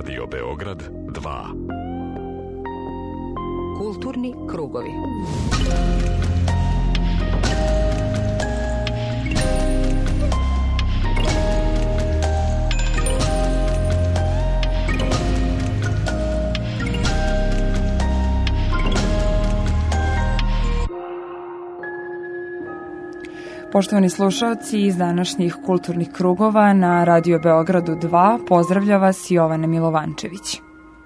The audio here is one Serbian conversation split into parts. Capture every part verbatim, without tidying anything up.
Radio Beograd dva. Kulturni krugovi. Poštovani slušalci iz današnjih kulturnih krugova na Radio Beogradu dva, pozdravlja vas Jovana Milovančević.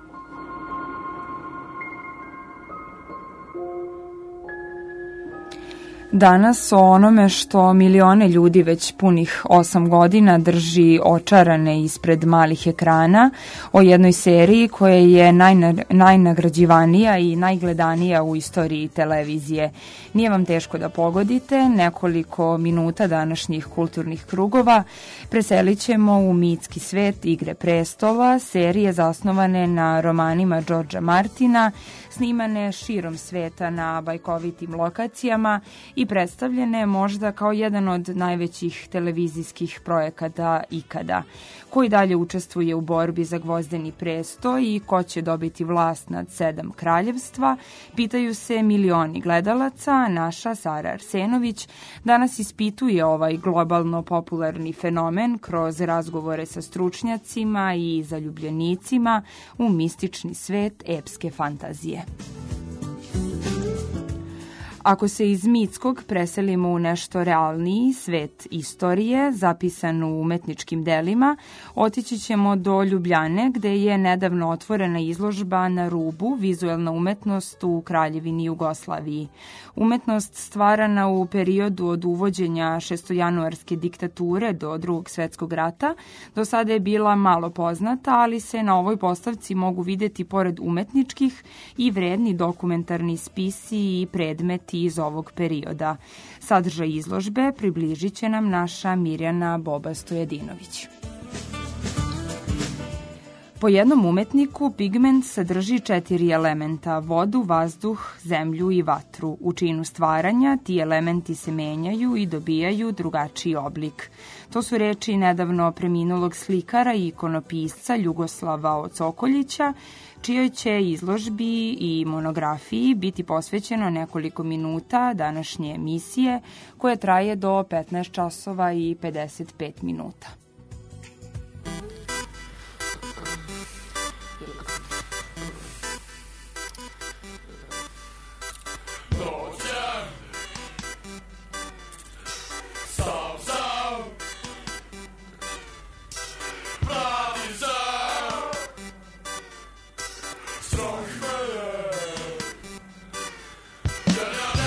Danas o onome što milione ljudi već punih osam godina drži očarane ispred malih ekrana, o jednoj seriji koja je najna, najnagrađivanija i najgledanija u istoriji televizije. Nije vam teško da pogodite, nekoliko minuta današnjih kulturnih krugova preselit ćemo u mitski svet Igre prestova, serije zasnovane na romanima Džordža Martina, snimane širom sveta na bajkovitim lokacijama i predstavljene možda kao jedan od najvećih televizijskih projekata ikada. Ko i dalje učestvuje u borbi za gvozdeni presto i ko će dobiti vlast nad sedam kraljevstva, pitaju se milioni gledalaca. Naša Sara Arsenović danas ispituje ovaj globalno popularni fenomen kroz razgovore sa stručnjacima i zaljubljenicima u mistični svet epske fantazije. Ako se iz mitskog preselimo u nešto realniji svet istorije, zapisan u umetničkim delima, otići ćemo do Ljubljane, gde je nedavno otvorena izložba Na rubu, vizuelna umetnost u Kraljevini Jugoslaviji. Umetnost stvarana u periodu od uvođenja šestojanuarske diktature do Drugog svetskog rata, do sada je bila malo poznata, ali se na ovoj postavci mogu videti pored umetničkih i vredni dokumentarni spisi i predmeti iz ovog perioda. Sadržaj izložbe približit će nam naša Mirjana Boba Stojadinović. Po jednom umetniku pigment sadrži četiri elementa: vodu, vazduh, zemlju i vatru. U činu stvaranja ti elementi se menjaju i dobijaju drugačiji oblik. To su reči nedavno preminulog slikara i ikonopisca Ljugoslava Ocokoljića, čijoj će izložbi i monografiji biti posvećeno nekoliko minuta današnje emisije, koja traje do petnaest časova i pedeset pet minuta.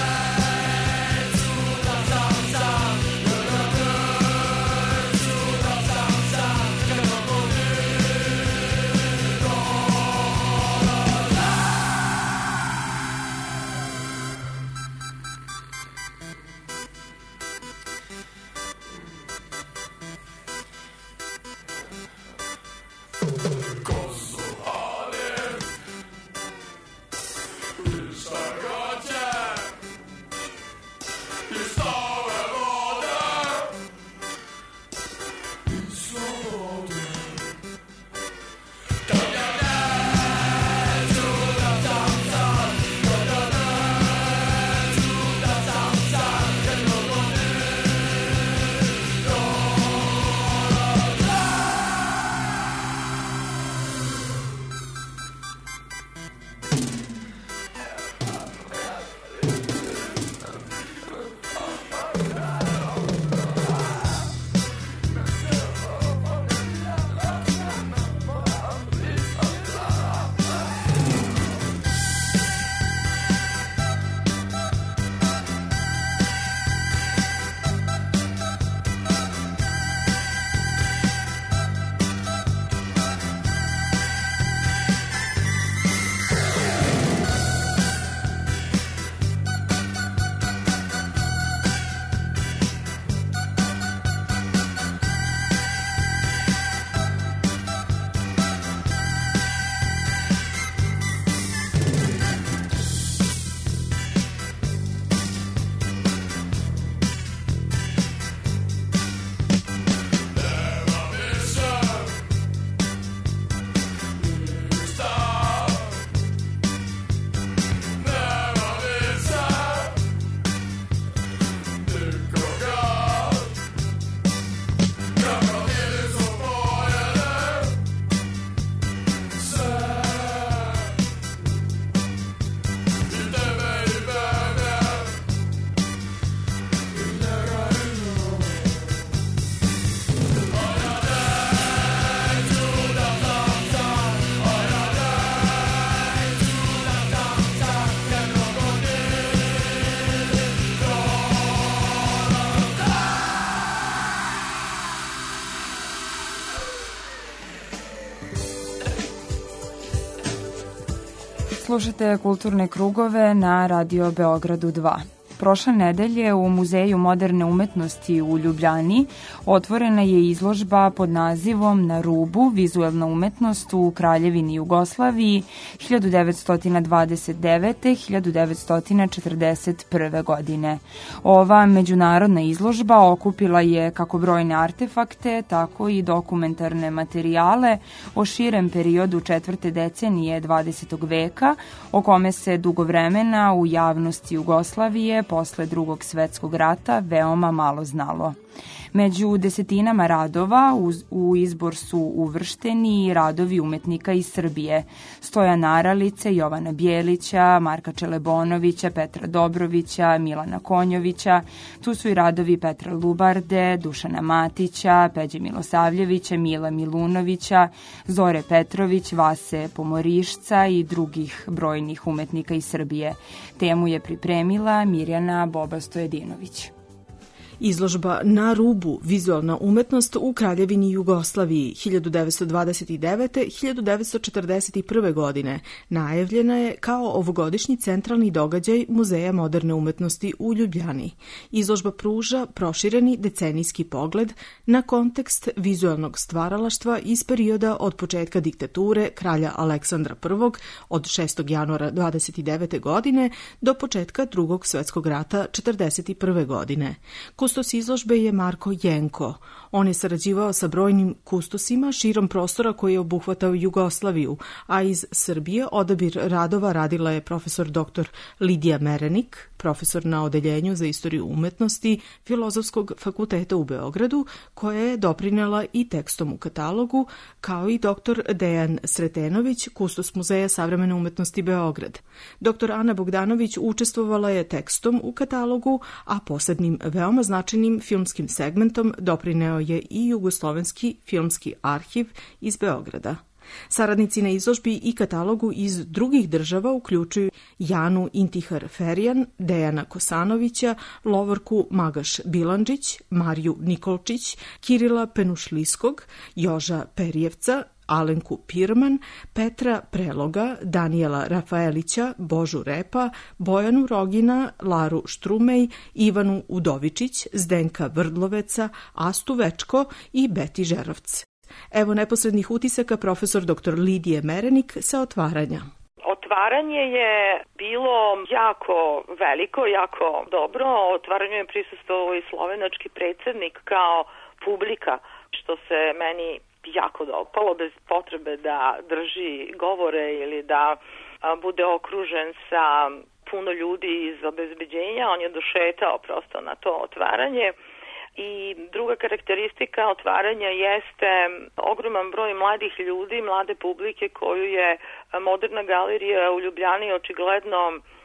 Suda Slušate Kulturne krugove na Radio Beogradu dva. Prošle nedelje u Muzeju moderne umetnosti u Ljubljani otvorena je izložba pod nazivom Na rubu – vizuelna umetnost u Kraljevini Jugoslaviji hiljadu devetsto dvadeset devete do hiljadu devetsto četrdeset prve. godine. Ova međunarodna izložba okupila je kako brojne artefakte, tako i dokumentarne materijale o širem periodu četvrte decenije dvadesetog veka, o kome se dugo vremena u javnosti Jugoslavije posle Drugog svetskog rata veoma malo znalo. Među desetinama radova u izbor su uvršteni radovi umetnika iz Srbije: Stojana Aralice, Jovana Bjelića, Marka Čelebonovića, Petra Dobrovića, Milana Konjovića. Tu su i radovi Petra Lubarde, Dušana Matića, Peđe Milosavljevića, Mila Milunovića, Zore Petrović, Vase Pomorišca i drugih brojnih umetnika iz Srbije. Temu je pripremila Mirjana Boba-Stojedinović. Izložba Na rubu – vizualna umetnost u Kraljevini Jugoslaviji hiljadu devetsto dvadeset devete do hiljadu devetsto četrdeset prve. godine najavljena je kao ovogodišnji centralni događaj Muzeja moderne umetnosti u Ljubljani. Izložba pruža prošireni decenijski pogled na kontekst vizualnog stvaralaštva iz perioda od početka diktature kralja Aleksandra prvog od šestog januara dvadeset devete. godine do početka Drugog svetskog rata četrdeset prve. godine. Kustos izložbe je Marko Jenko. On je sarađivao sa brojnim kustosima širom prostora koji je obuhvatao Jugoslaviju, a iz Srbije odabir radova radila je profesor doktor Lidija Merenik, profesor na Odeljenju za istoriju umetnosti Filozofskog fakulteta u Beogradu, koja je doprinela i tekstom u katalogu, kao i doktor Dejan Sretenović, kustos Muzeja savremene umetnosti Beograd. Doktor Ana Bogdanović učestvovala je tekstom u katalogu, a posebnim veoma značajnim filmskim segmentom doprineo je i Jugoslovenski filmski arhiv iz Beograda. Saradnici na izložbi i katalogu iz drugih država uključuju Janu Intihar Ferijan, Dejana Kosanovića, Lovorku Magaš Bilandžić, Mariju Nikolčić, Kirila Penušlijskog, Joža Perijevca, Alenku Pirman, Petra Preloga, Danijela Rafaelića, Božu Repa, Bojanu Rogina, Laru Štrumej, Ivanu Udovičić, Zdenka Vrdloveca, Astu Večko i Beti Žerovc. Evo neposrednih utisaka profesor doktor Lidije Merenik sa otvaranja. Otvaranje je bilo jako veliko, jako dobro. Otvaranju je prisustvovao i slovenački predsjednik kao publika, što se meni jako dopalo, bez potrebe da drži govore ili da bude okružen sa puno ljudi iz obezbeđenja. On je došetao prosto na to otvaranje. I druga karakteristika otvaranja jeste ogroman broj mladih ljudi, mlade publike koju je Moderna galerija u Ljubljani očigledno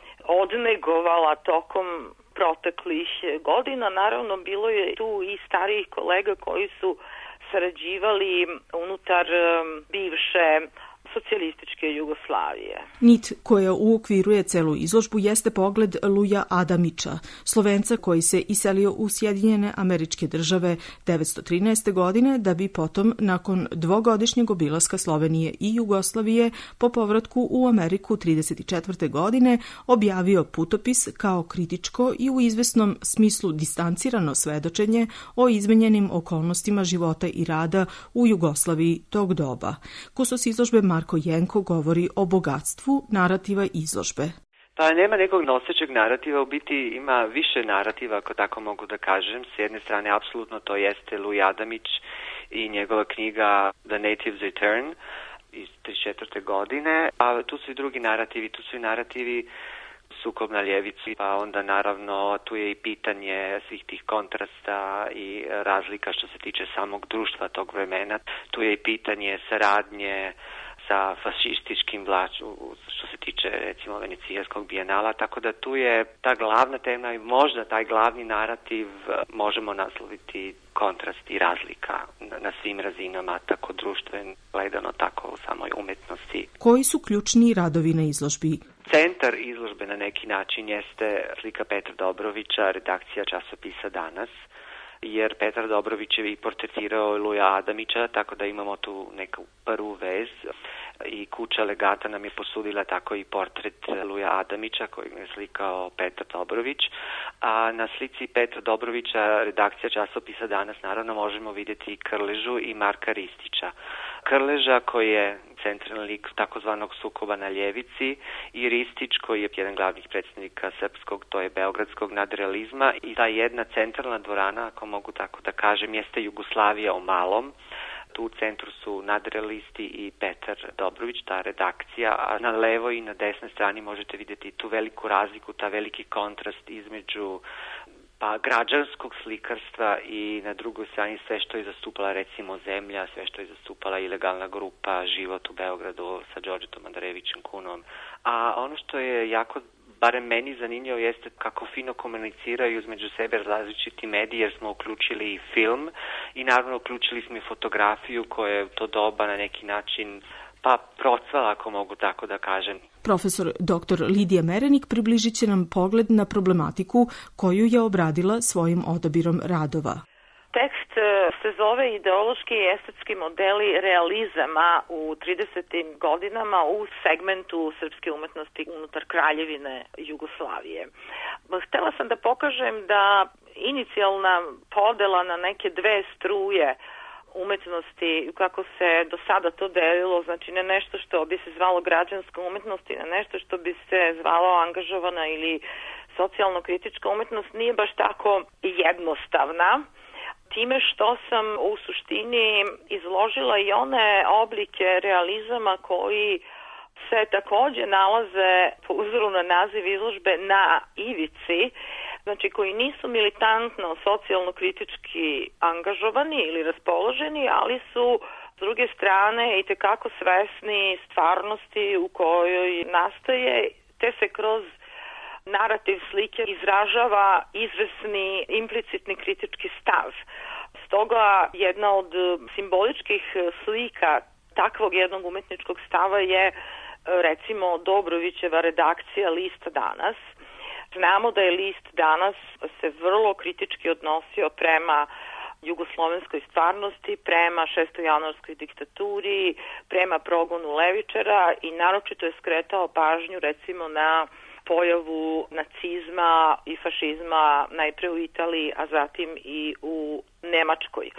odnegovala tokom proteklih godina. Naravno, bilo je tu i starijih kolega koji su sarađivali unutar bivše socijalističke Jugoslavije. Nit koja uokviruje celu izložbu jeste pogled Luja Adamića, Slovenca koji se iselio u Sjedinjene Američke Države devetsto trinaeste. godine, da bi potom, nakon dvogodišnjeg obilaska Slovenije i Jugoslavije, po povratku u Ameriku trideset četvrte. godine objavio putopis kao kritičko i u izvesnom smislu distancirano svedočenje o izmenjenim okolnostima života i rada u Jugoslaviji tog doba. Kustos izložbe Marko Jenko govori o bogatstvu narativa izložbe. Pa nema nekog nosećeg narativa, u biti ima više narativa, ako tako mogu da kažem. S jedne strane, apsolutno to jeste Luj Adamić i njegova knjiga The Native's Return iz trideset četvrte. godine, a tu su i drugi narativi, tu su i narativi Sukob na ljevici, pa onda naravno tu je i pitanje svih tih kontrasta i razlika što se tiče samog društva tog vremena. Tu je i pitanje saradnje sa fašističkim vlašću što se tiče recimo Venecijanskog bijenala, tako da tu je ta glavna tema i možda taj glavni narativ možemo nasloviti kontrast i razlika na svim razinama, tako društven gledano, tako u samoj umetnosti. Koji su ključni radovi na izložbi? Centar izložbe na neki način jeste slika Petra Dobrovića, redakcija časopisa Danas, jer Petar Dobrović je i portretirao Luja Adamića, tako da imamo tu neku prvu vez. i kuća legata nam je posudila tako i portret Luja Adamića koji je slikao Petar Dobrović, a na slici Petra Dobrovića redakcija časopisa Danas naravno možemo vidjeti Krležu i Marka Ristića. Krleža koji je centralni lik takozvanog sukoba na ljevici i Ristić koji je jedan glavnih predstavnika srpskog, to je beogradskog nadrealizma, i ta jedna centralna dvorana, ako mogu tako da kažem, jeste Jugoslavija u malom. Tu u centru su nadrealisti i Petar Dobrović, ta redakcija, a na levoj i na desnoj strani možete vidjeti tu veliku razliku, ta veliki kontrast između pa građanskog slikarstva i na drugoj strani sve što je zastupala recimo Zemlja, sve što je zastupala ilegalna grupa Život u Beogradu sa Đorđetom Mandarevićem Kunom. A ono što je jako, barem meni zanimljivo, jeste kako fino komuniciraju između sebe različiti mediji, jer smo uključili i film i naravno uključili smo i fotografiju koja je u to doba na neki način pa procvala, ako mogu tako da kažem. Profesor doktor Lidija Merenik približit će nam pogled na problematiku koju je obradila svojim odabirom radova. Tekst se zove Ideološki i estetski modeli realizama u tridesetim godinama u segmentu srpske umetnosti unutar Kraljevine Jugoslavije. Htela sam da pokažem da inicijalna podela na neke dve struje umetnosti, kako se do sada to delilo, znači ne nešto što bi se zvalo građanska umetnost i na nešto što bi se zvalo angažovana ili socijalno-kritička umetnost, nije baš tako jednostavna, time što sam u suštini izložila i one oblike realizama koji se takođe nalaze po uzoru na naziv izložbe na ivici, znači koji nisu militantno socijalno-kritički angažovani ili raspoloženi, ali su s druge strane i tekako svesni stvarnosti u kojoj nastaje, te se kroz narativ slike izražava izvesni implicitni kritički stav. Stoga jedna od simboličkih slika takvog jednog umetničkog stava je recimo Dobrovićeva redakcija Lista Danas. Znamo da je List Danas se vrlo kritički odnosio prema jugoslovenskoj stvarnosti, prema šestojanuarskoj diktaturi, prema progonu levičara i naročito je skretao pažnju recimo na pojavu nacizma i fašizma najpre u Italiji, a zatim i u Nemačkoj.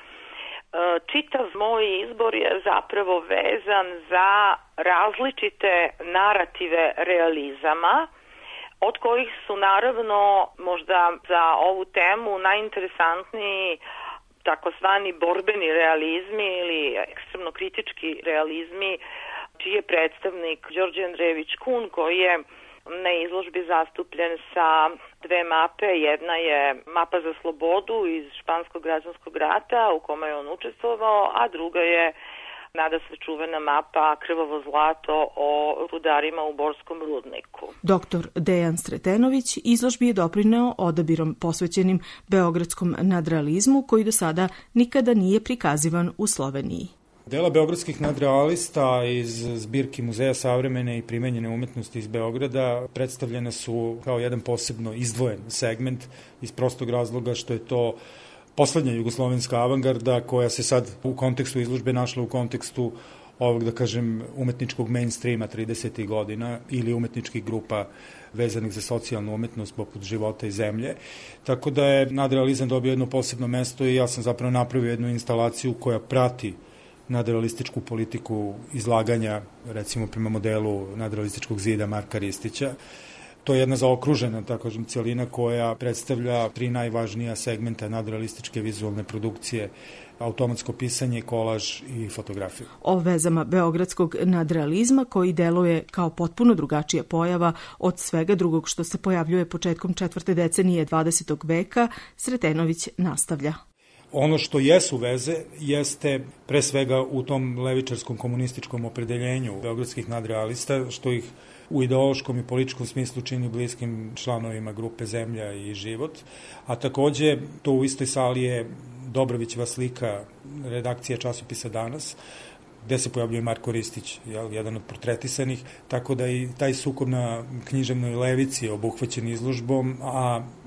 Čitav moj izbor je zapravo vezan za različite narative realizama, od kojih su naravno možda za ovu temu najinteresantniji takozvani borbeni realizmi ili ekstremno kritički realizmi, čiji je predstavnik Đorđe Andrejević Kun, koji je na izložbi zastupljen sa dve mape. Jedna je mapa za slobodu iz Španskog građanskog rata u kome je on učestvovao, a druga je nada se čuvena mapa Krvavo zlato o rudarima u Borskom rudniku. Doktor Dejan Sretenović izložbi je doprineo odabirom posvećenim beogradskom nadrealizmu koji do sada nikada nije prikazivan u Sloveniji. Dela beogradskih nadrealista iz zbirki Muzeja savremene i primenjene umetnosti iz Beograda predstavljene su kao jedan posebno izdvojen segment iz prostog razloga što je to poslednja jugoslovenska avangarda koja se sad u kontekstu izložbe našla u kontekstu ovog, da kažem, umetničkog mainstreama tridesetih godina ili umetničkih grupa vezanih za socijalnu umetnost poput Života i Zemlje. Tako da je nadrealizam dobio jedno posebno mesto i ja sam zapravo napravio jednu instalaciju koja prati nadrealističku politiku izlaganja, recimo prema modelu nadrealističkog zida Marka Ristića. To je jedna zaokružena, tako kažem, cijelina koja predstavlja tri najvažnija segmenta nadrealističke vizualne produkcije: automatsko pisanje, kolaž i fotografiju. O vezama beogradskog nadrealizma koji deluje kao potpuno drugačija pojava od svega drugog što se pojavljuje početkom četvrte decenije dvadesetog veka, Sretenović nastavlja. Ono što jesu veze jeste pre svega u tom levičarskom komunističkom opredeljenju beogradskih nadrealista, što ih u ideološkom i političkom smislu čini bliskim članovima grupe Zemlja i Život, a takođe to u istoj sali je Dobrovićeva slika redakcija časopisa Danas, gde se pojavljuje Marko Ristić, jel, jedan od portretisanih, tako da i taj sukob na književnoj levici je obuhvaćen izložbom, a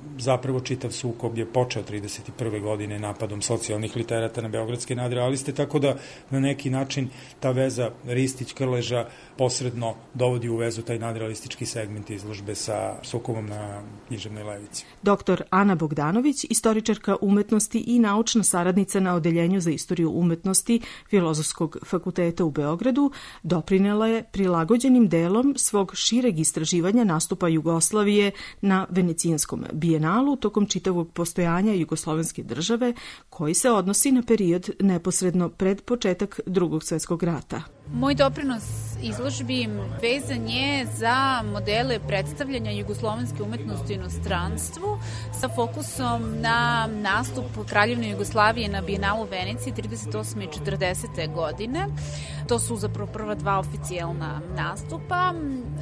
zapravo čitav sukob je počeo trideset prve godine napadom socijalnih literata na beogradske nadrealiste, tako da na neki način ta veza Ristić-Krleža posredno dovodi u vezu taj nadrealistički segment izložbe sa sukobom na književnoj levici. Doktor Ana Bogdanović, istoričarka umetnosti i naučna saradnica na Odeljenju za istoriju umetnosti Filozofskog fakulteta u Beogradu, doprinela je prilagođenim delom svog šireg istraživanja nastupa Jugoslavije na Venecijanskom bijenalu tokom čitavog postojanja jugoslovenske države, koji se odnosi na period neposredno pred početak Drugog svjetskog rata. Moj doprinos izložbi vezan je za modele predstavljanja jugoslovenske umetnosti u inostranstvu sa fokusom na nastup Kraljevine Jugoslavije na Bijenalu u Veneciji trideset osme i četrdesete godine. To su zapravo prva dva oficijalna nastupa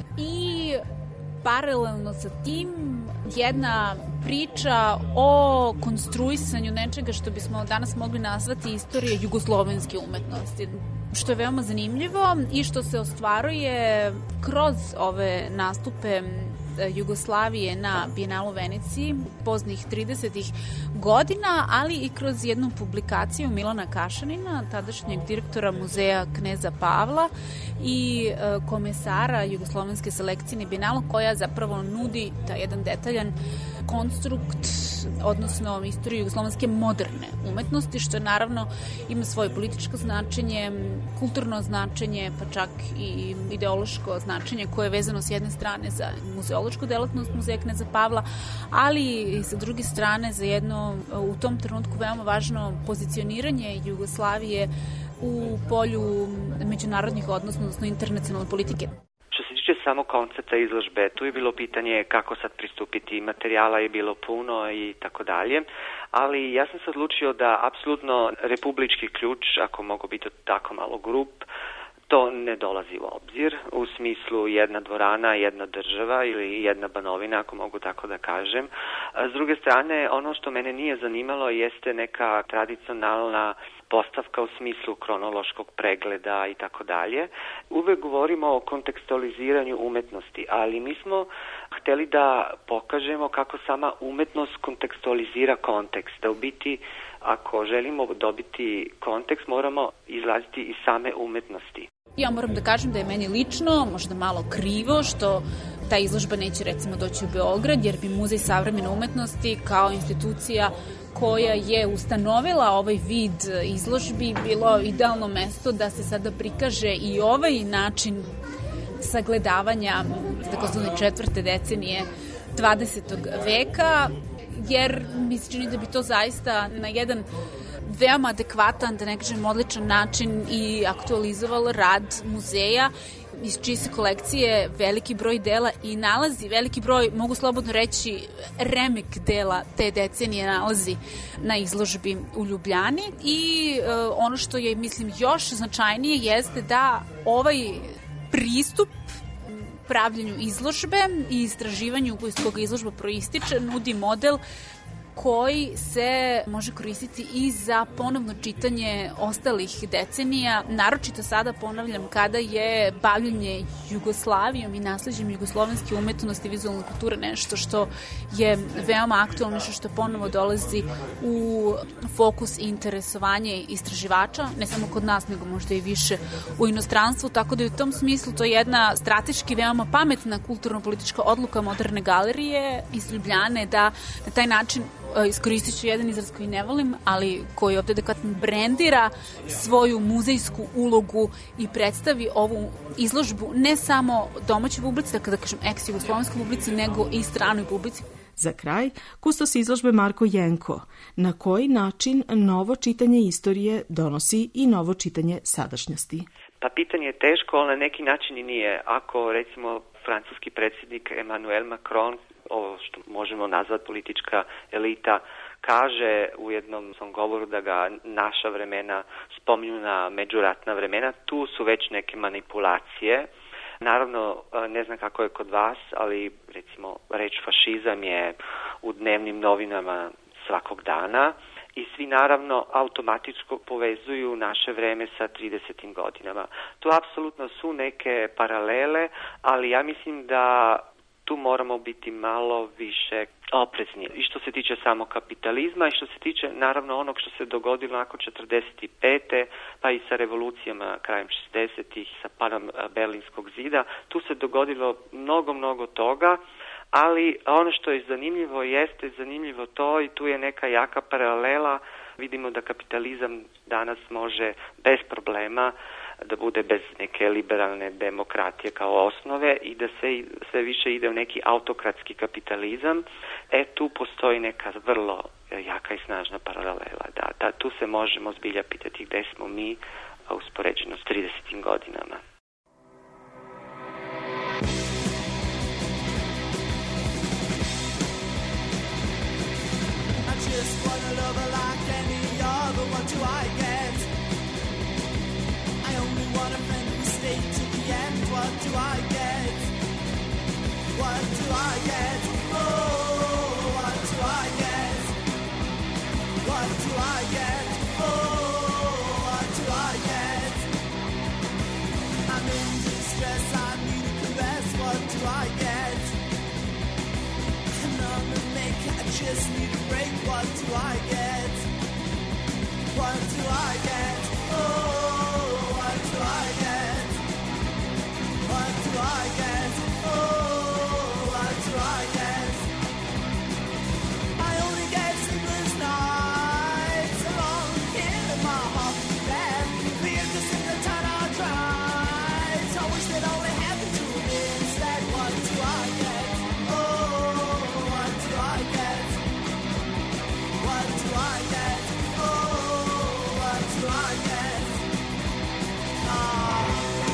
i paralelno sa tim jedna priča o konstruisanju nečega što bismo danas mogli nazvati istorije jugoslovenske umetnosti, što je veoma zanimljivo i što se ostvaruje kroz ove nastupe Jugoslavije na Bijenalu u Veneciji poznih tridesetih godina, ali i kroz jednu publikaciju Milana Kašanina, tadašnjeg direktora muzeja Kneza Pavla i komesara jugoslovenske selekcije Bijenala, koja zapravo nudi taj jedan detaljan konstrukt, odnosno istoriju jugoslovenske moderne umetnosti, što je naravno ima svoje političko značenje, kulturno značenje, pa čak i ideološko značenje koje je vezano s jedne strane za muzeološku delatnost muzeja Kneza Pavla, ali i sa druge strane za jedno u tom trenutku veoma važno pozicioniranje Jugoslavije u polju međunarodnih odnosa, odnosno internacionalne politike. Što se tiče samo koncepta izložbe, tu je bilo pitanje kako sad pristupiti, materijala je bilo puno i tako dalje, ali ja sam se odlučio da apsolutno republički ključ, ako mogu biti tako malo grup, to ne dolazi u obzir, u smislu jedna dvorana, jedna država ili jedna banovina, ako mogu tako da kažem. S druge strane, ono što mene nije zanimalo jeste neka tradicionalna postavka u smislu kronološkog pregleda i tako dalje. Uvek govorimo o kontekstualiziranju umetnosti, ali mi smo hteli da pokažemo kako sama umetnost kontekstualizira kontekst, da u biti ako želimo dobiti kontekst moramo izlaziti iz same umetnosti. Ja moram da kažem da je meni lično možda malo krivo što ta izložba neće recimo doći u Beograd, jer bi Muzej savremene umetnosti kao institucija koja je ustanovila ovaj vid izložbi bilo idealno mesto da se sada prikaže i ovaj način sagledavanja takozvane četvrte decenije dvadesetog veka, jer mi se čini da bi to zaista na jedan veoma adekvatan, da ne kažem odličan način i aktualizovalo rad muzeja iz čije se kolekcije veliki broj dela i nalazi, veliki broj, mogu slobodno reći, remek dela te decenije nalazi na izložbi u Ljubljani i e, ono što je, mislim, još značajnije jeste da ovaj pristup pravljenju izložbe i istraživanju iz koga izložba proističe nudi model koji se može koristiti i za ponovno čitanje ostalih decenija, naročito sada ponavljam kada je bavljenje Jugoslavijom i nasleđem jugoslovenske umetnosti i vizualne kulture nešto što je veoma aktualno, nešto što ponovo dolazi u fokus i interesovanje istraživača, ne samo kod nas, nego možda i više u inostranstvu, tako da je u tom smislu to jedna strateški veoma pametna kulturno-politička odluka Moderne galerije iz Ljubljane da na taj način iskoristit ću jedan izraz koji ne volim, ali koji ovde adekvatno brendira svoju muzejsku ulogu i predstavi ovu izložbu ne samo domaćoj publici, dakle da kažem ex-jugoslovenskoj publici, nego i stranoj publici. Za kraj, kustos izložbe Marko Jenko. Na koji način novo čitanje istorije donosi i novo čitanje sadašnjosti? Pa pitanje je teško, ali na neki način i nije. Ako, recimo, francuski predsjednik Emmanuel Macron, ovo što možemo nazvati politička elita, kaže u jednom svom govoru da ga naša vremena spominju na međuratna vremena, tu su već neke manipulacije. Naravno, ne znam kako je kod vas, ali recimo reč fašizam je u dnevnim novinama svakog dana i svi naravno automatički povezuju naše vreme sa tridesetim godinama. Tu apsolutno su neke paralele, ali ja mislim da tu tu moramo biti malo više oprezni. I što se tiče samo kapitalizma i što se tiče naravno onog što se dogodilo nakon četrdeset pete pa i sa revolucijama krajem šezdesetih, sa padom Berlinskog zida, tu se dogodilo mnogo, mnogo toga, ali ono što je zanimljivo jeste zanimljivo to i tu je neka jaka paralela. Vidimo da kapitalizam danas može bez problema da bude bez neke liberalne demokratije kao osnove i da se sve više ide u neki autokratski kapitalizam. E, tu postoji neka vrlo jaka i snažna paralela. Da, da tu se možemo zbilja pitati gde smo mi uspoređeno s tridesetim godinama. Just need a break, what do I get? What do I get? Oh, what do I get? What do I get? Oh, what do I get? I only get sleepless nights alone here in my hockey bed. The interest in the town I tried. I wish that only happened to me instead. What do I get? Oh, what do I get? What do I get? Oh, what do I get? Ah.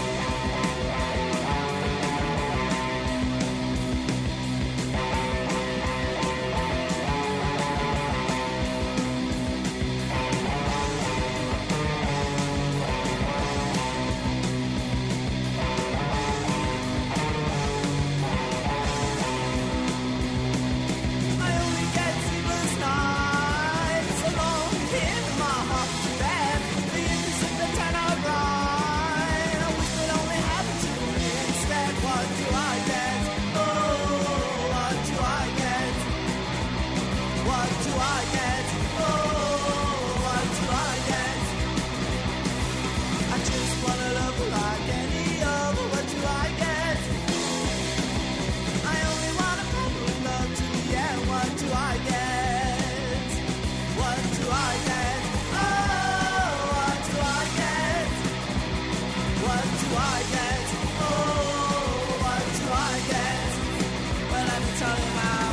I only get sleepless nights alone here in my hockey bed. The interest in the town I ride. I wish it only happened to me instead. What do I get? Oh, what do I get? What do I get? Oh, what do I get? I just wanna love like any other. What do I get? I only wanna proper love to the end. What do I get? What do I get? Oh, what do I get? What do I get? Oh, what do I get? Well, let me tell you now.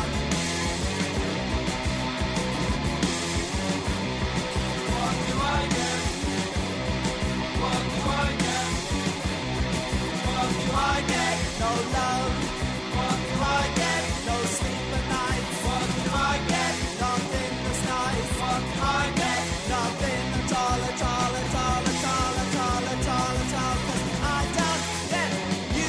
What do I get? What do I get? What do I get? No love. What do I get? No sleep at night. What do I get? Nothing that's nice. What do I get? Nothing at all, at all, at all, at all, at all, at all, at all. 'Cause I don't get you.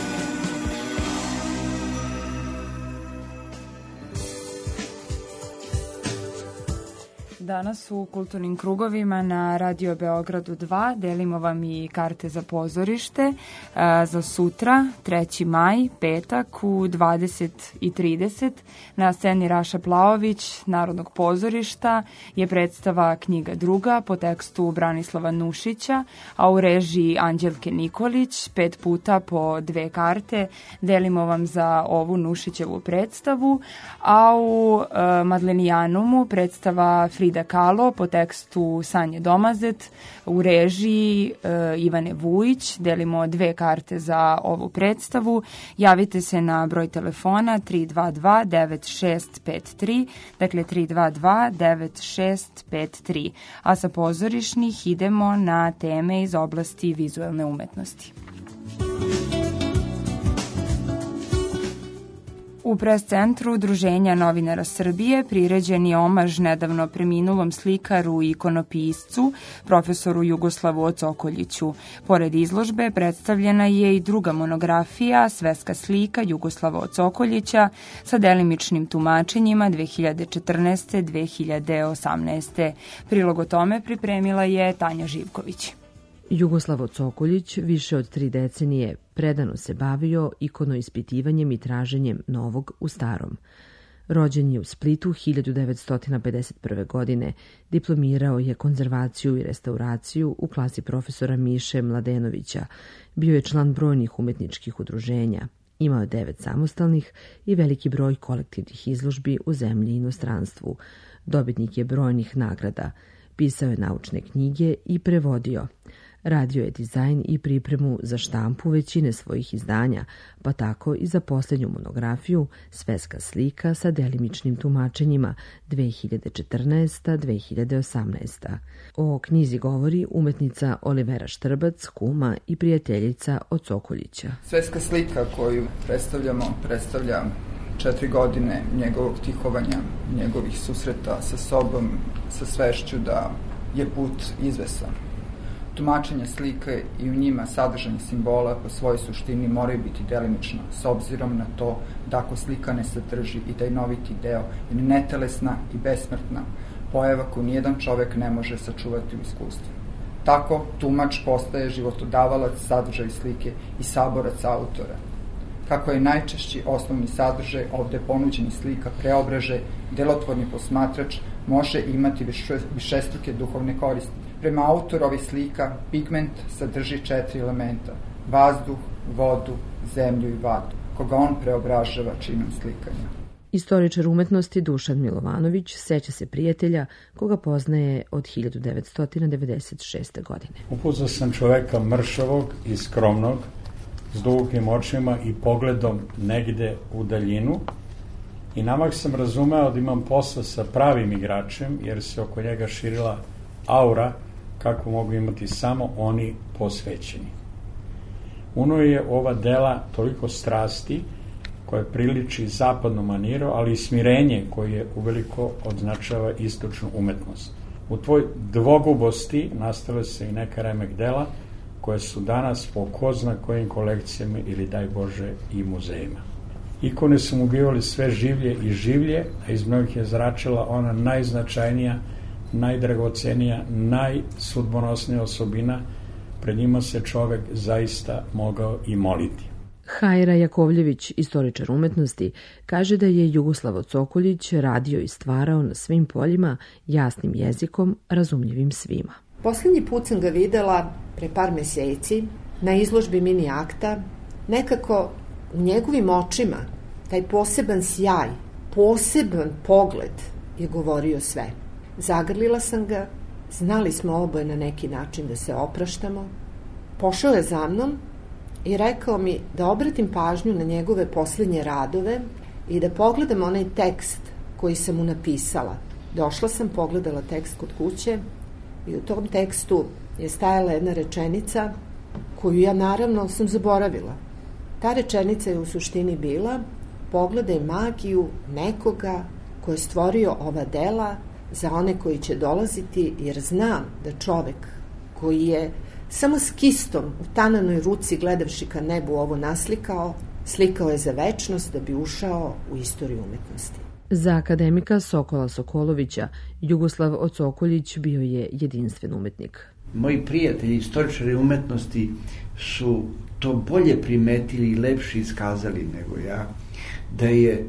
Danas u kulturnim krugovima na Radio Beogradu dva delimo vam i karte za pozorište a, za sutra, treći maj, petak u dvadeset i trideset. Na sceni Raša Plaović, Narodnog pozorišta, je predstava Knjiga druga po tekstu Branislava Nušića, a u režiji Anđelke Nikolić, pet puta po dve karte delimo vam za ovu Nušićevu predstavu, a u a, Madlenijanumu predstava Frida Kahlo po tekstu Sanje Domazet, u režiji e, Ivane Vujić. Delimo dve karte za ovu predstavu. Javite se na broj telefona tri dva dva devet šest pet tri, dakle tri dva dva devet šest pet tri. A sa pozorišnih idemo na teme iz oblasti vizuelne umetnosti. U pres-centru Udruženja novinara Srbije priređen je omaž nedavno preminulom slikaru i ikonopiscu, profesoru Jugoslavu Ocokoljiću. Pored izložbe predstavljena je i druga monografija, Sveska slika Jugoslava Ocokoljića sa delimičnim tumačenjima dve hiljade četrnaeste do dve hiljade osamnaeste. Prilog o tome pripremila je Tanja Živković. Jugoslav Ocokoljić više od tri decenije predano se bavio ikonoispitivanjem i traženjem novog u starom. Rođen je u Splitu hiljadu devetsto pedeset prve. godine, diplomirao je konzervaciju i restauraciju u klasi profesora Miše Mladenovića, bio je član brojnih umetničkih udruženja, imao je devet samostalnih i veliki broj kolektivnih izložbi u zemlji i inostranstvu, dobitnik je brojnih nagrada, pisao je naučne knjige i prevodio. Radio je dizajn i pripremu za štampu većine svojih izdanja, pa tako i za posljednju monografiju Sveska slika sa delimičnim tumačenjima dve hiljade četrnaesta do dve hiljade osamnaeste. O knjizi govori umetnica Olivera Štrbac, kuma i prijateljica Ocokoljića. Sveska slika koju predstavljamo predstavlja četiri godine njegovog tihovanja, njegovih susreta sa sobom, sa svešću da je put izvesan. Tumačenja slike i u njima sadržanje simbola po svojoj suštini moraju biti delimično, s obzirom na to da ako slika ne sadrži i taj noviti deo je netelesna i besmrtna pojava koju nijedan čovek ne može sačuvati u iskustvu. Tako, tumač postaje životodavalac sadržaj slike i saborac autora. Kako je najčešći osnovni sadržaj ovde ponuđeni slika preobraže, delotvorni posmatrač može imati višestruke duhovne koristi. Prema autoru ovih slika, pigment sadrži četiri elementa: vazduh, vodu, zemlju i vatu, koga on preobražava činom slikanja. Istoričar umetnosti Dušan Milovanović seća se prijatelja koga poznaje od hiljadu devetsto devedeset šeste. godine. Upoznao sam čoveka mršavog i skromnog, s dubokim očima i pogledom negde u daljinu, i namak sam razumeo da imam posla sa pravim igračem, jer se oko njega širila aura kako mogu imati samo oni posvećeni. Uno je ova dela toliko strasti koje priliči zapadnom maniru, ali i smirenje koje uveliko odznačava istočnu umetnost. U tvoj dvogubosti nastale se i neka remek dela koje su danas po ko zna kojim kolekcijama ili daj Bože i muzejima. Ikone su mu bivali sve življe i življe, a iz mnogih je zračila ona najznačajnija, najdragocenija, najsudbonosnija osobina, pred njima se čovek zaista mogao i moliti. Hajra Jakovljević, istoričar umetnosti, kaže da je Jugoslav Ocokoljić radio i stvarao na svim poljima jasnim jezikom, razumljivim svima. Poslednji put sam ga videla pre par meseci na izložbi Mini Akta. Nekako u njegovim očima taj poseban sjaj, poseban pogled je govorio sve. Zagrlila sam ga, znali smo oboje na neki način da se opraštamo. Pošao je za mnom i rekao mi da obratim pažnju na njegove poslednje radove i da pogledam onaj tekst koji sam mu napisala. Došla sam, pogledala tekst kod kuće i u tom tekstu je stajala jedna rečenica koju ja naravno sam zaboravila. Ta rečenica je u suštini bila: pogledaj magiju nekoga ko je stvorio ova dela za one koji će dolaziti, jer znam da čovek koji je samo s kistom u tananoj ruci gledavši ka nebu ovo naslikao, slikao je za večnost da bi ušao u istoriju umetnosti. Za akademika Sokola Sokolovića, Jugoslav Ocokoljić bio je jedinstven umetnik. Moji prijatelji, istoričari umetnosti, su to bolje primetili i lepše iskazali nego ja, da je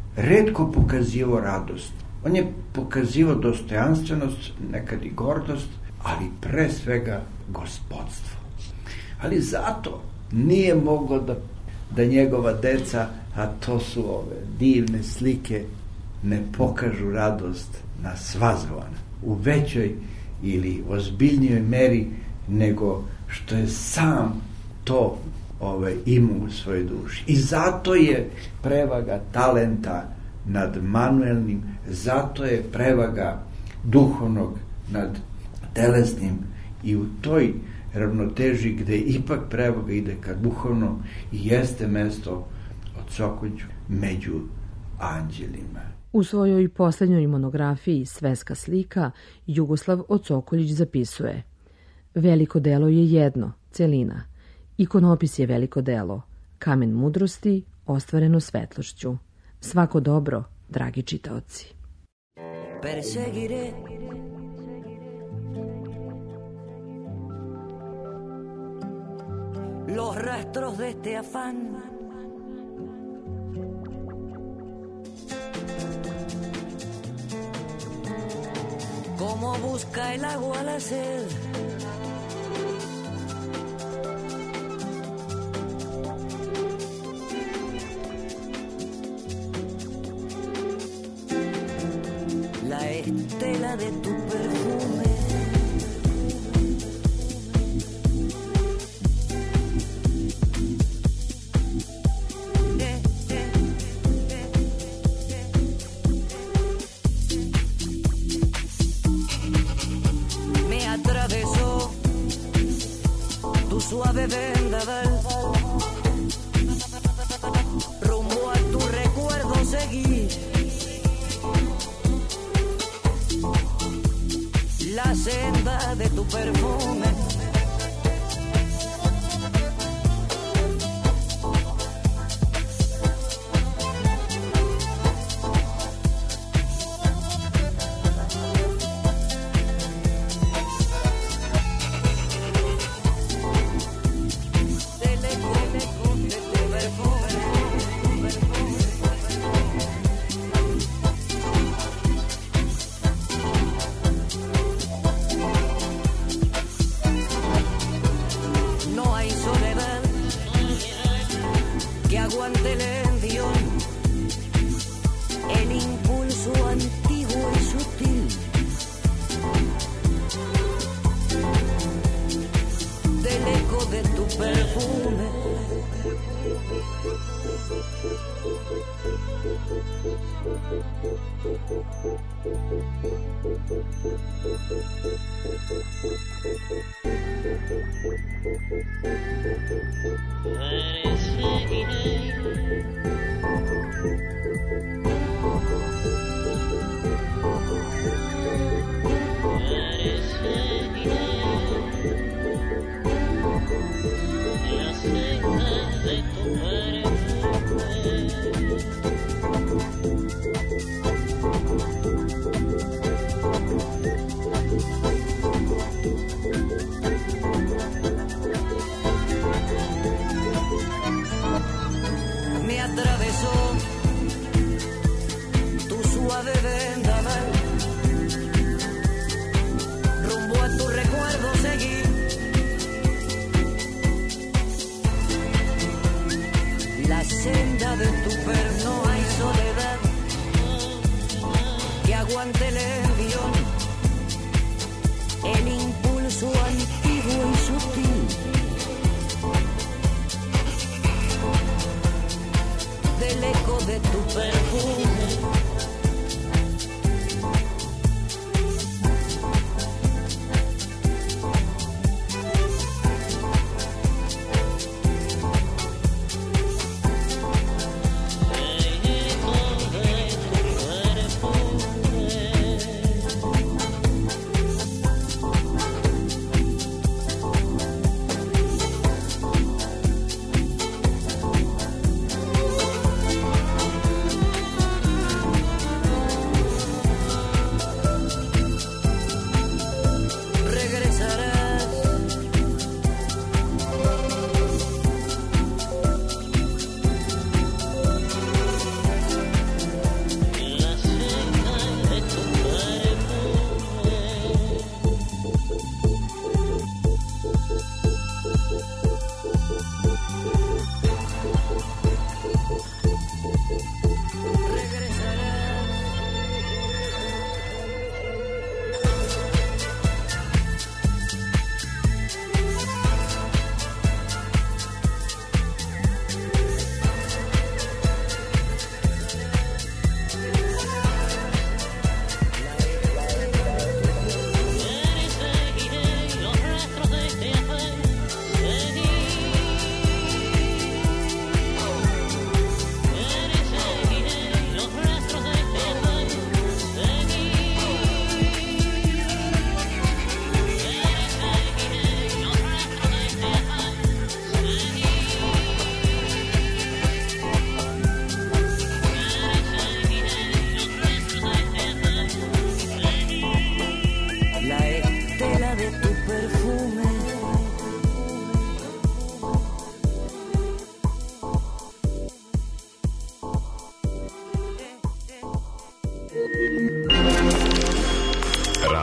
retko pokazivao radost. On je pokazivao dostojanstvenost, nekad i gordost, ali pre svega gospodstvo. Ali zato nije moglo da, da njegova deca, a to su ove divne slike, ne pokažu radost na sva zvona, u većoj ili ozbiljnijoj meri nego što je sam to ove, imao u svojoj duši. I zato je prevaga talenta nad manuelnim, zato je prevaga duhovnog nad telesnim, i u toj ravnoteži gde ipak prevaga ide ka duhovnom i jeste mesto Ocokoljiću među anđelima. U svojoj poslednjoj monografiji Sveska slika Jugoslav Ocokoljić zapisuje: veliko delo je jedno, celina. Ikonopis je veliko delo, kamen mudrosti ostvareno svetlošću. Svako dobro, dragi čitaoci. Perseguiré los rastros de este afán. Como busca el agua la sed. La estela de tu perfume. Suave vendaval, rumbo a tu recuerdo seguí, la senda de tu perfume.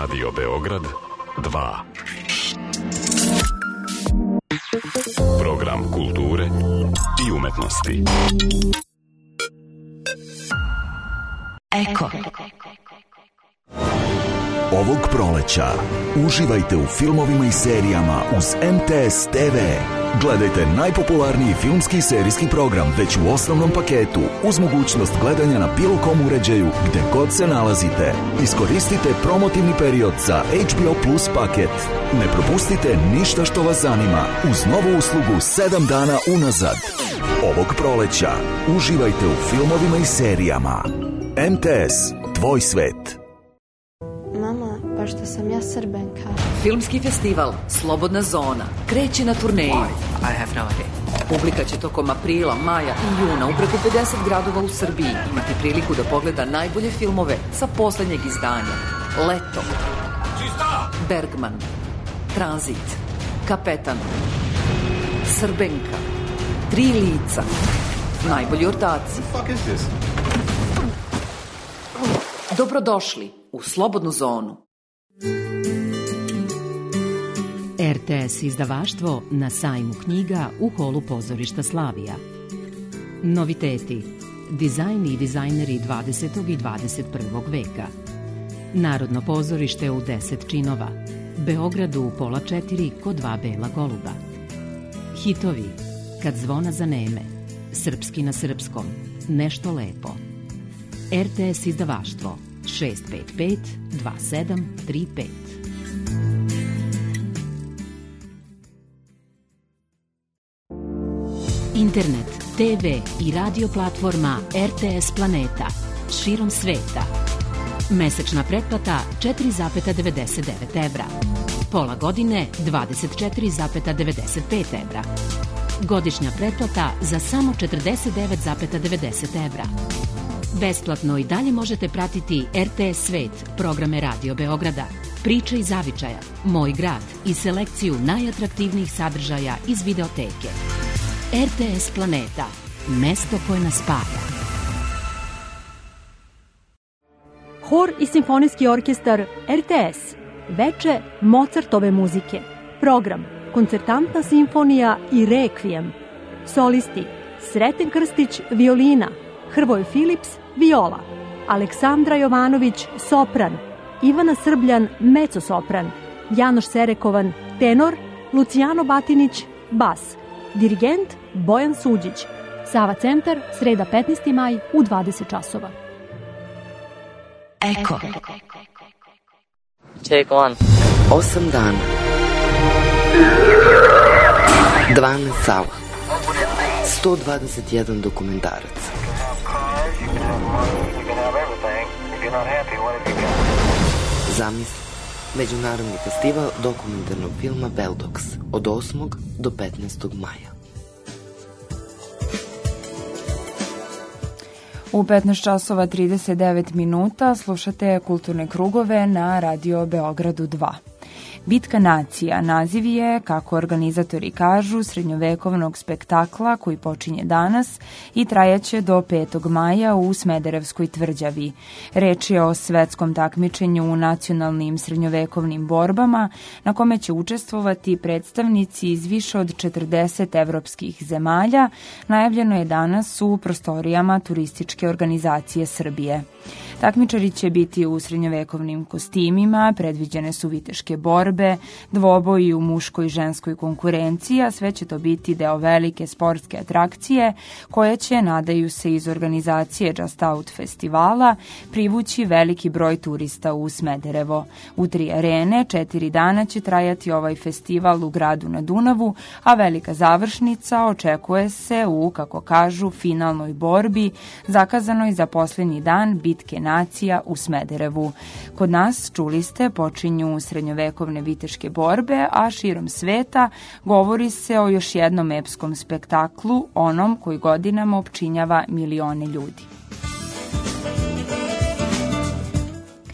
Radio Beograd dva. Program kulture i umetnosti. Eko. Ovog proleća uživajte u filmovima i serijama uz M T S T V. Gledajte najpopularniji filmski i serijski program već u osnovnom paketu uz mogućnost gledanja na bilo kom uređaju gde god se nalazite. Iskoristite promotivni period za H B O Plus paket. Ne propustite ništa što vas zanima uz novu uslugu sedam dana unazad. Ovog proleća uživajte u filmovima i serijama. M T S, tvoj svet. Mama, pa što sam ja Srbenka. Filmski festival Slobodna zona kreće na turneju. I have no idea. Publika će tokom aprila, maja i juna u preko pedeset gradova u Srbiji imati priliku da pogleda najbolje filmove sa poslednjeg izdanja. Leto, Bergman, Tranzit, Kapetan, Srbenka, Tri lica, najbolji ortaci. Dobrodošli u Slobodnu zonu. R T S izdavaštvo na sajmu knjiga u holu pozorišta Slavija. Noviteti. Dizajn i dizajneri dvadesetog i dvadeset prvog veka. Narodno pozorište u deset činova. Beogradu u pola četiri kod dva bela goluba. Hitovi. Kad zvona zaneme. Srpski na srpskom. Nešto lepo. R T S izdavaštvo šest pet pet dva sedam tri pet. Internet, T V i radio platforma R T S Planeta širom sveta. Mesečna pretplata četiri zarez devedeset devet evra. Pola godine dvadeset četiri zarez devedeset pet evra. Godišnja pretplata za samo četrdeset devet zarez devedeset evra. Besplatno i dalje možete pratiti R T S Svet, programe Radio Beograda, Priče iz zavičaja, Moj grad i selekciju najatraktivnijih sadržaja iz videoteke. R T S Planeta, mesto koje nas spaja. Hor i simfonijski orkestar R T S. Veče Mozartove muzike. Program Koncertantna simfonija i Rekvijem. Solisti Sreten Krstić, violina, Hrvoje Filips, viola, Aleksandra Jovanović, sopran, Ivana Srbljan, mecosopran, Janoš Serekovan, tenor, Lucijano Batinić, bas, dirigent Bojan Suđić. Sava centar, sreda petnaesti maj u dvadeset časova. Eko. Take one. Osam dana. dvanaest sala. sto dvadeset jedan dokumentarac. Zamisli. Međunarodni festival dokumentarnog filma Beldox od osmog do petnaestog maja. U petnaest časova trideset devet minuta slušate Kulturne krugove na Radio Beogradu dva. Bitka nacija naziv je, kako organizatori kažu, srednjovekovnog spektakla koji počinje danas i trajaće do petog maja u Smederevskoj tvrđavi. Reč je o svetskom takmičenju u nacionalnim srednjovekovnim borbama na kome će učestvovati predstavnici iz više od četrdeset evropskih zemalja. Najavljeno je danas u prostorijama Turističke organizacije Srbije. Takmičari će biti u srednjovekovnim kostimima, predviđene su viteške borbe, dvoboji u muškoj i ženskoj konkurenciji, a sve će to biti deo velike sportske atrakcije koje će, nadaju se iz organizacije Just Out festivala, privući veliki broj turista u Smederevo. U tri arene, četiri dana će trajati ovaj festival u gradu na Dunavu, a velika završnica očekuje se u, kako kažu, finalnoj borbi, zakazanoj za posljednji dan bitke nacija u Smederevu. Kod nas, čuli ste, počinju srednjovekovne viteške borbe, a širom sveta govori se o još jednom epskom spektaklu, onom koji godinama opčinjava milione ljudi.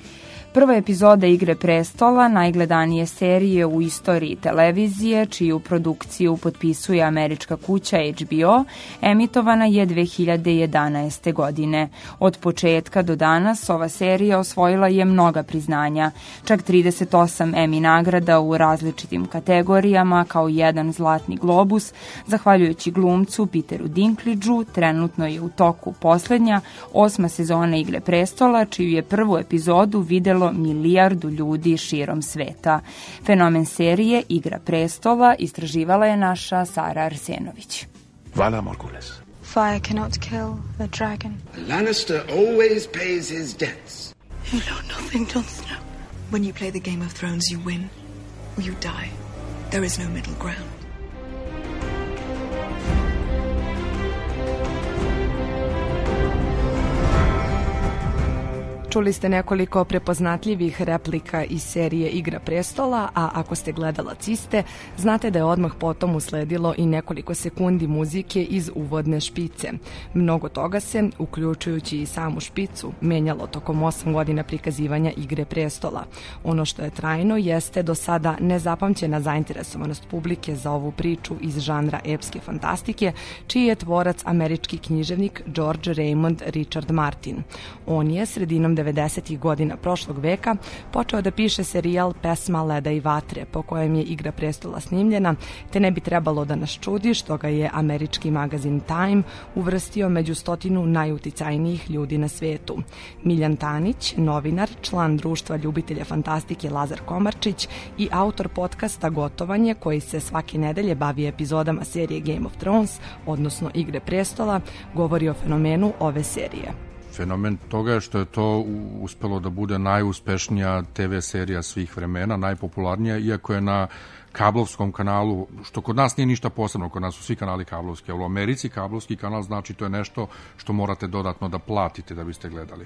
Prva epizoda Igre prestola, najgledanije serije u istoriji televizije, čiju produkciju potpisuje američka kuća H B O, emitovana je dve hiljade jedanaeste. godine. Od početka do danas ova serija osvojila je mnoga priznanja, čak trideset osam Emmy nagrada u različitim kategorijama, kao jedan Zlatni globus, zahvaljujući glumcu Peteru Dinklageu. Trenutno je u toku poslednja, osma sezona Igre prestola, čiju je prvu epizodu videlo milijardu ljudi širom sveta. Fenomen serije Igra prestola istraživala je naša Sara Arsenović. Vala Morgulis. Fire cannot kill the dragon. A Lannister always pays his debts. You know nothing, Jon Snow. When you play the Game of Thrones, you win or you die. There is no middle ground. Čuli ste nekoliko prepoznatljivih replika iz serije Igra prestola, a ako ste gledalaciste, znate da je odmah potom usledilo i nekoliko sekundi muzike iz uvodne špice. Mnogo toga se, uključujući i samu špicu, menjalo tokom osam godina prikazivanja Igre prestola. Ono što je trajno jeste do sada nezapamćena zainteresovanost publike za ovu priču iz žanra epske fantastike, čiji je tvorac američki književnik George Raymond Richard Martin. On je sredinom devedesetih godina prošlog veka počeo da piše serijal Pesma leda i vatre, po kojem je Igra prestola snimljena, te ne bi trebalo da nas čudi što ga je američki magazin Time uvrstio među stotinu najuticajnijih ljudi na svetu. Miljan Tanić, novinar, član društva ljubitelja fantastike Lazar Komarčić i autor podcasta Gotovanje, koji se svake nedelje bavi epizodama serije Game of Thrones, odnosno Igre prestola, govori o fenomenu ove serije. Fenomen toga je što je to uspelo da bude najuspešnija te ve serija svih vremena, najpopularnija, iako je na kablovskom kanalu, što kod nas nije ništa posebno, kod nas su svi kanali kablovski, a u Americi kablovski kanal znači to je nešto što morate dodatno da platite da biste gledali.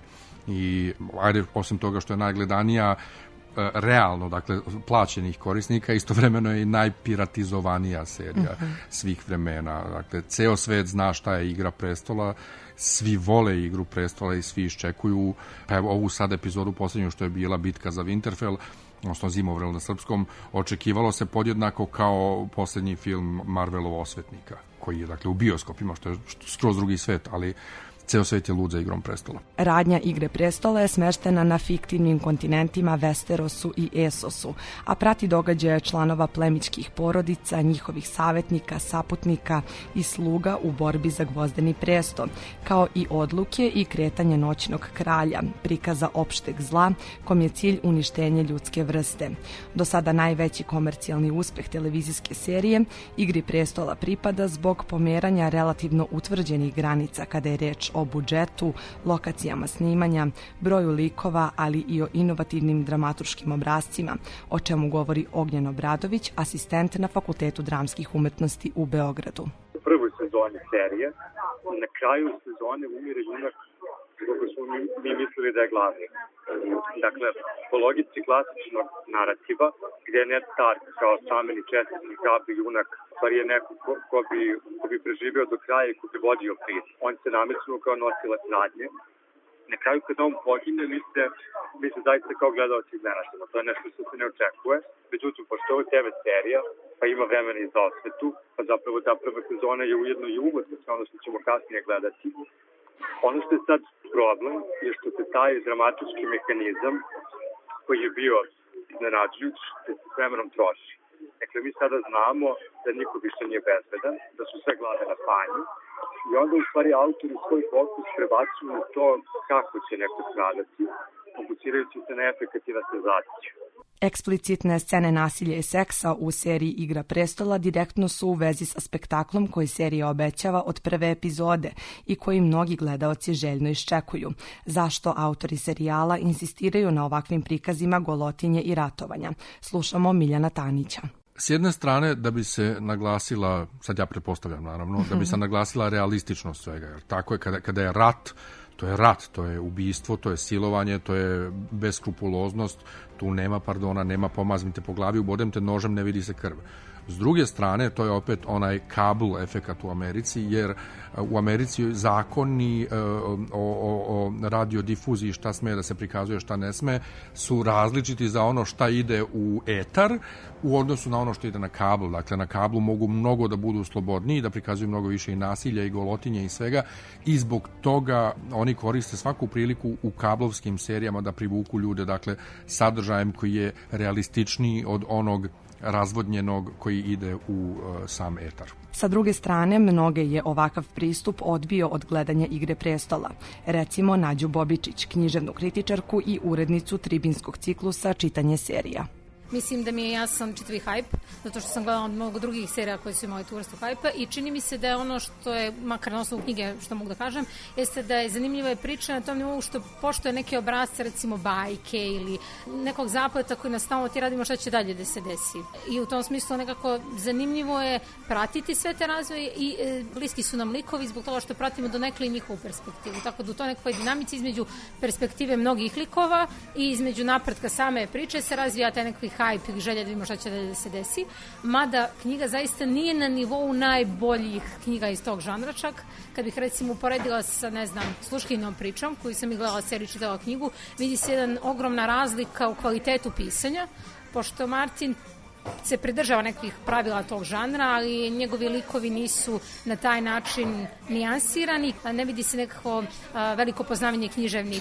I ajde, osim toga što je najgledanija realno, dakle, plaćenih korisnika, istovremeno je i najpiratizovanija serija uh-huh. svih vremena. Dakle, ceo svet zna šta je Igra prestola, svi vole Igru prestola i svi iščekuju. Pa evo, ovu sad epizodu posljednju što je bila Bitka za Winterfell, odnosno Zimovrel na srpskom, očekivalo se podjednako kao posljednji film Marvelov Osvetnika, koji je, dakle, u bioskopima, što je skroz drugi svet, ali ceo svet je lud za Igrom prestola. Radnja Igre prestola je smeštena na fiktivnim kontinentima Westerosu i Essosu, a prati događaje članova plemićkih porodica, njihovih savjetnika, saputnika i sluga u borbi za gvozdeni presto, kao i odluke i kretanje noćnog kralja, prikaza opšteg zla, kom je cilj uništenje ljudske vrste. Do sada najveći komercijalni uspeh televizijske serije Igri prestola pripada zbog pomeranja relativno utvrđenih granica kada je reč o budžetu, lokacijama snimanja, broju likova, ali i o inovativnim dramaturškim obrazcima, o čemu govori Ognjen Obradović, asistent na Fakultetu dramskih umetnosti u Beogradu. U prvoj sezoni serije, na kraju sezone umire junak zbog smo mi, mi mislili da je glavni. Dakle, po logici klasičnog narativa, gdje je Ned Stark kao sameni čestitni hrabri junak, stvar je neko ko, ko, bi, ko bi preživio do kraja i ko bi vodio priču. On se nametnuo kao nosilac radnje. Na kraju kad on pogine, mi se, mi se zaista kao gledalci iznenadimo. To je nešto što se ne očekuje. Međutim, pošto ovo je te ve serija, pa ima vremena i za osvetu, pa zapravo ta prva sezona je ujedno i uvod za sve ono što ćemo kasnije gledati. Ono što je sad problem je što se taj dramatički mehanizam koji je bio iznenađujuć, se s vremenom troši. Dakle, mi sada znamo da niko više nije bezbedan, da su sve glave na panju i onda u stvari autori svoj fokus prebacuju na to kako će neko stradati, fokusirajući se na efekat i na senzaciju. Eksplicitne scene nasilja i seksa u seriji Igra prestola direktno su u vezi sa spektaklom koji serija obećava od prve epizode i koji mnogi gledaoci željno iščekuju. Zašto autori serijala insistiraju na ovakvim prikazima golotinje i ratovanja? Slušamo Miljana Tanića. S jedne strane, da bi se naglasila, sad ja pretpostavljam naravno, da bi se naglasila realističnost svega, jer tako je kada, kada je rat, to je rat, to je ubistvo, to je silovanje, to je beskrupuloznost, tu nema pardona, nema pomaznite po glavi, ubodem te nožem, ne vidi se krv. S druge strane, to je opet onaj kabel efekat u Americi, jer u Americi zakoni o, o, o radiodifuziji, šta sme da se prikazuje, šta ne sme, su različiti za ono šta ide u etar u odnosu na ono što ide na kabel. Dakle, na kablu mogu mnogo da budu slobodniji, da prikazuju mnogo više i nasilja i golotinje i svega, i zbog toga oni koriste svaku priliku u kablovskim serijama da privuku ljude, dakle, sadržajem koji je realističniji od onog razvodnjenog koji ide u uh, sam etar. Sa druge strane, mnoge je ovakav pristup odbio od gledanja Igre prestola. Recimo Nađu Bobičić, književnu kritičarku i urednicu tribinskog ciklusa Čitanje serija. Mislim da mi je jasan čitavi hype, zato što sam gledala mnogo drugih serija koje su imali tu vrstu hype-a i čini mi se da je ono što je, makar na osnovu knjige, što mogu da kažem, jeste da je zanimljiva je priča na tom nivou što poštuje neke obrazce, recimo bajke ili nekog zapleta koji nas stalno ti radimo šta će dalje da se desi. I u tom smislu nekako zanimljivo je pratiti sve te razvoje i e, bliski su nam likovi zbog toga što pratimo do nekle i njihovu perspektivu. Tako da u toj nekoj dinamici između perspektive mnogih likova i između napretka same priče se razvija taj nekoj hype ili želja da vidimo šta će da se desi. Mada knjiga zaista nije na nivou najboljih knjiga iz tog žanra čak. Kad bih recimo uporedila sa, ne znam, Sluškinom pričom, koju sam i gledala seriju, čitala knjigu, vidi se jedan ogromna razlika u kvalitetu pisanja, pošto Martin se pridržava nekih pravila tog žanra, ali njegovi likovi nisu na taj način nijansirani. Ne vidi se nekako veliko poznavanje književnih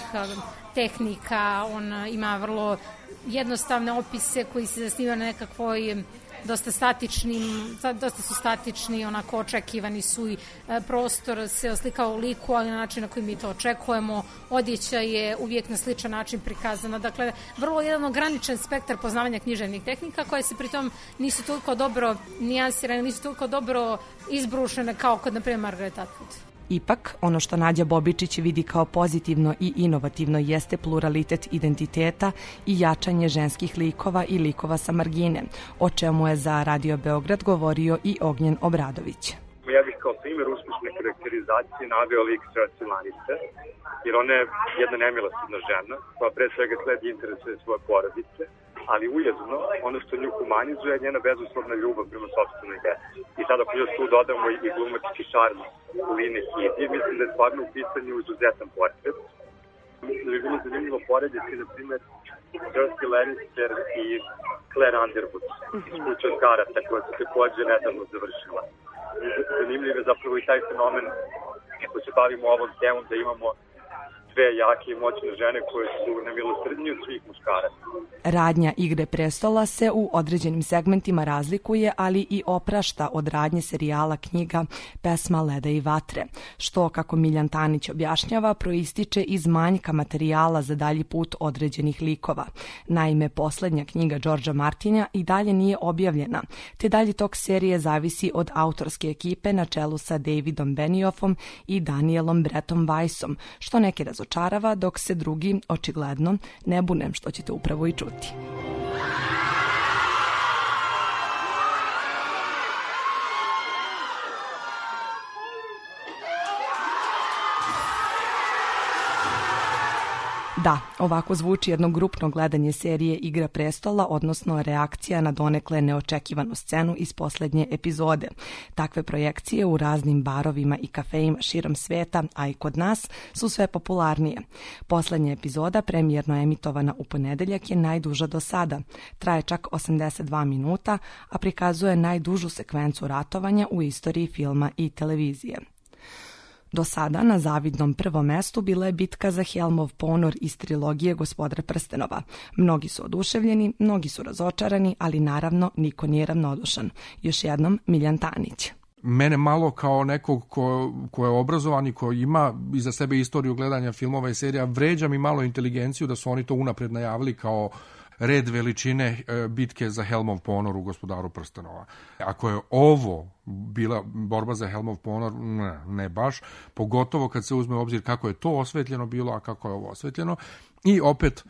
tehnika, on ima vrlo jednostavne opise koji se zasnivaju na nekakvoj dosta statičnim, dosta su statični, onako očekivani su i prostor se oslikao u liku, ali na način na koji mi to očekujemo. Odjeća je uvijek na sličan način prikazana. Dakle, vrlo jedan ograničen spektar poznavanja književnih tehnika koje se pritom nisu toliko dobro nijansirane, nisu toliko dobro izbrušene kao kod, na primjer, Margaret Atwood. Ipak, ono što Nađa Bobičić vidi kao pozitivno i inovativno jeste pluralitet identiteta i jačanje ženskih likova i likova sa margine, o čemu je za Radio Beograd govorio i Ognjen Obradović. Ja bih kao primjer uspješne karakterizacije naveo lik Cersei Lannister, jer ona je jedna nemilosrdna žena koja pre svega sledi interese svoje porodice, ali ujedno ono što nju humanizuje je njena bezuslovna ljubav prema sopstvenoj deci. I sada ako još tu dodamo i glumački šarm Line Kidje, mislim da je stvarno u pitanju izuzetan portret. Ili bilo zanimljivo porediti, na primjer, Cersei Lannister i Claire Underwood iz Kuće od karata, koja se takođe nedavno završila. Zanimljiv je zapravo i taj fenomen, ako se bavimo ovom temom, da imamo dve jake i moćne žene koje su nemilosrdnije od svih muškaraca. Radnja Igre prestola se u određenim segmentima razlikuje, ali i oprašta od radnje serijala knjiga Pesma leda i vatre, što, kako Miljan Tanić objašnjava, proističe iz manjka materijala za dalji put određenih likova. Naime, poslednja knjiga Đorđa Martina i dalje nije objavljena, te dalji tok serije zavisi od autorske ekipe na čelu sa Davidom Benioffom i Danielom Brettom Weissom, što neke razočarava, dok se drugi, očigledno, ne bune, što ćete upravo i čuti. Da, ovako zvuči jedno grupno gledanje serije Igra prestola, odnosno reakcija na donekle neočekivanu scenu iz poslednje epizode. Takve projekcije u raznim barovima i kafejima širom sveta, a i kod nas, su sve popularnije. Poslednja epizoda, premijerno emitovana u ponedeljak, je najduža do sada. Traje čak osamdeset dva minuta, a prikazuje najdužu sekvencu ratovanja u istoriji filma i televizije. Do sada na zavidnom prvom mestu bila je bitka za Helmov ponor iz trilogije Gospodar prstenova. Mnogi su oduševljeni, mnogi su razočarani, ali naravno niko nije ravnodušan. Još jednom Miljan Tanić. Mene malo kao nekog ko, ko je obrazovan i ko ima iza sebe istoriju gledanja filmova i serija, vređa mi malo inteligenciju da su oni to unapred najavili kao red veličine bitke za Helmov ponor u Gospodaru prstenova. Ako je ovo bila borba za Helmov ponor, ne, ne baš, pogotovo kad se uzme u obzir kako je to osvetljeno bilo, a kako je ovo osvetljeno. I opet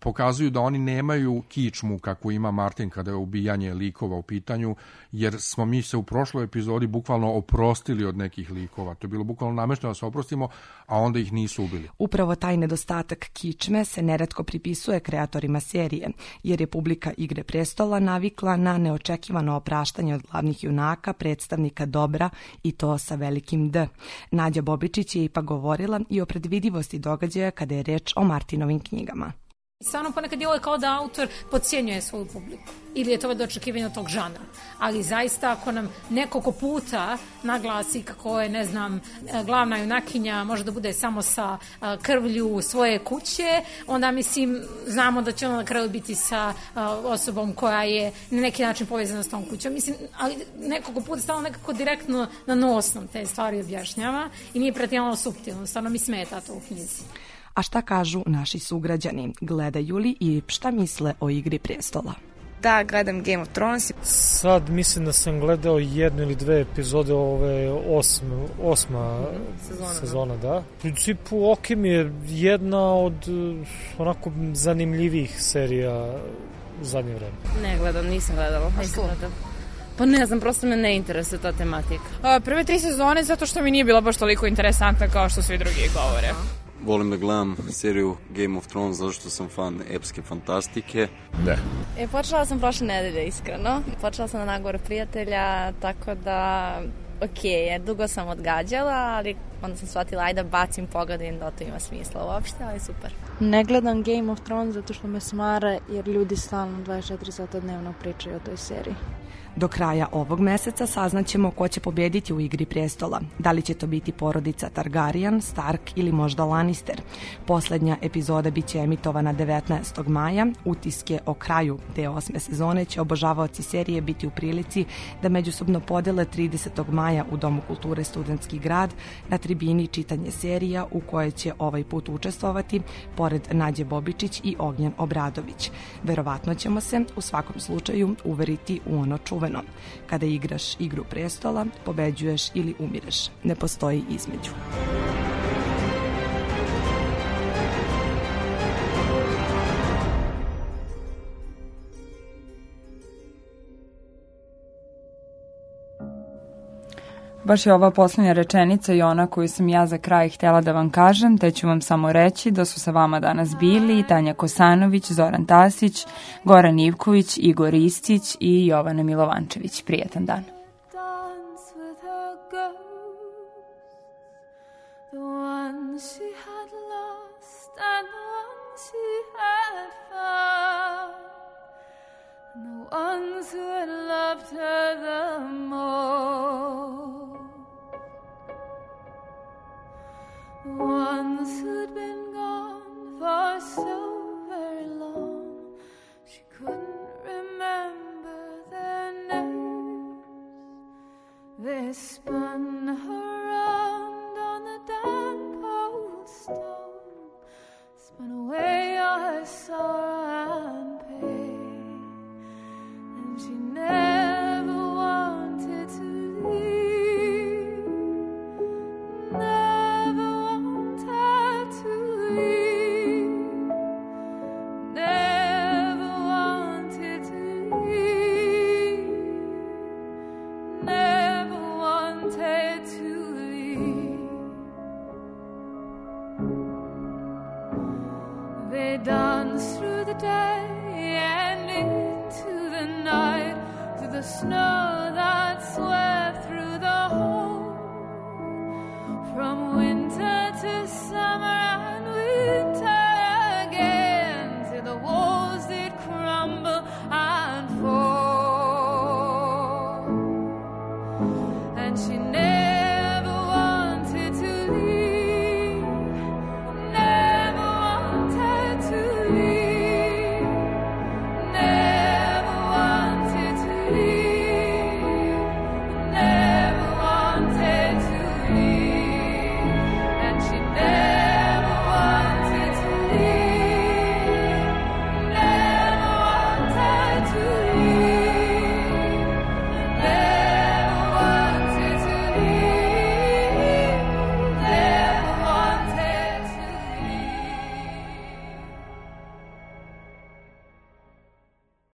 pokazuju da oni nemaju kičmu kakvu ima Martin kada je ubijanje likova u pitanju, jer smo mi se u prošloj epizodi bukvalno oprostili od nekih likova. To je bilo bukvalno namešteno da se oprostimo, a onda ih nisu ubili. Upravo taj nedostatak kičme se neretko pripisuje kreatorima serije, jer je publika Igre prestola navikla na neočekivano opraštanje od glavnih junaka, predstavnika dobra i to sa velikim D. Nađa Bobičić je ipak govorila i o predvidivosti događaja kada je reč o Martinovim knjigama. Stvarno ponekad je ovo kao da autor podcjenjuje svoju publiku ili je to do očekivanja tog žanra, ali zaista ako nam nekoliko puta naglasi kako je, ne znam, glavna junakinja može da bude samo sa krvlju svoje kuće, onda mislim znamo da će ona na kraju biti sa osobom koja je na neki način povezana s tom kućom. Mislim, ali nekoliko puta stalno nekako direktno na nosnom te stvari objašnjava i nije pretjerano suptilno, stvarno mi smeta to u knjizi. A šta kažu naši sugrađani? Gledaju li i šta misle o Igri prestola? Da, gledam Game of Thrones. Sad mislim da sam gledao jednu ili dve epizode ove osm, osma sezona, sezona da. da. U principu ok mi je jedna od onako zanimljivih serija u zadnje vreme. Ne gledam, nisam gledala. Nisam gledala. Pa ne znam, prosto me ne interesuje ta tematika. A, prve tri sezone zato što mi nije bila baš toliko interesantna kao što svi drugi govore. Volim da gledam seriju Game of Thrones zato što sam fan epske fantastike. Ne. E, počela sam prošle nedelje, iskreno. Počela sam na Nagovor prijatelja, tako da, ok, jer dugo sam odgađala, ali onda sam shvatila, ajde bacim pogledin da to ima smisla uopšte, ali super. Ne gledam Game of Thrones zato što me smara, jer ljudi stalno dvadeset četiri sata dnevno pričaju o toj seriji. Do kraja ovog meseca saznaćemo ko će pobjediti u Igri prestola. Da li će to biti porodica Targaryen, Stark ili možda Lannister. Poslednja epizoda biće emitovana devetnaestog maja. Utiske o kraju te osme sezone će obožavaoci serije biti u prilici da međusobno podele tridesetog maja u Domu kulture Studentski grad na tribini čitanje serija u kojoj će ovaj put učestvovati pored Nađe Bobičić i Ognjen Obradović. Verovatno ćemo se u svakom slučaju uveriti u ono čuveno. Kada igraš Igru prestola, pobeđuješ ili umireš. Ne postoji između. Baš je ova posljednja rečenica i ona koju sam ja za kraj htjela da vam kažem, te ću vam samo reći da su sa vama danas bili Tanja Kosanović, Zoran Tasić, Goran Ivković, Igor Istić i Jovana Milovančević. Prijetan dan. Ones who'd been gone for so very long, she couldn't remember their names. They spun her round on the damp old stone, spun away all her sorrow and pain, and she never wanted to leave. Never dance through the day and into the night, through the snow that swept through the hole, from wind